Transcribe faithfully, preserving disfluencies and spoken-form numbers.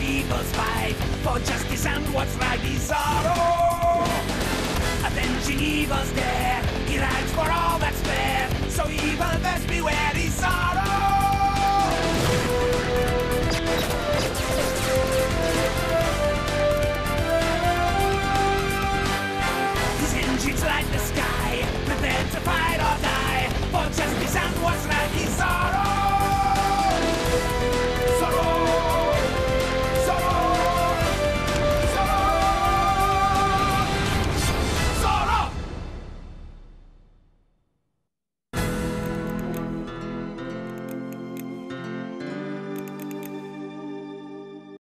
evil's fight for justice and what's right. Bizarro, avenging evil's dare. He rides for all that's fair. So evil, best beware.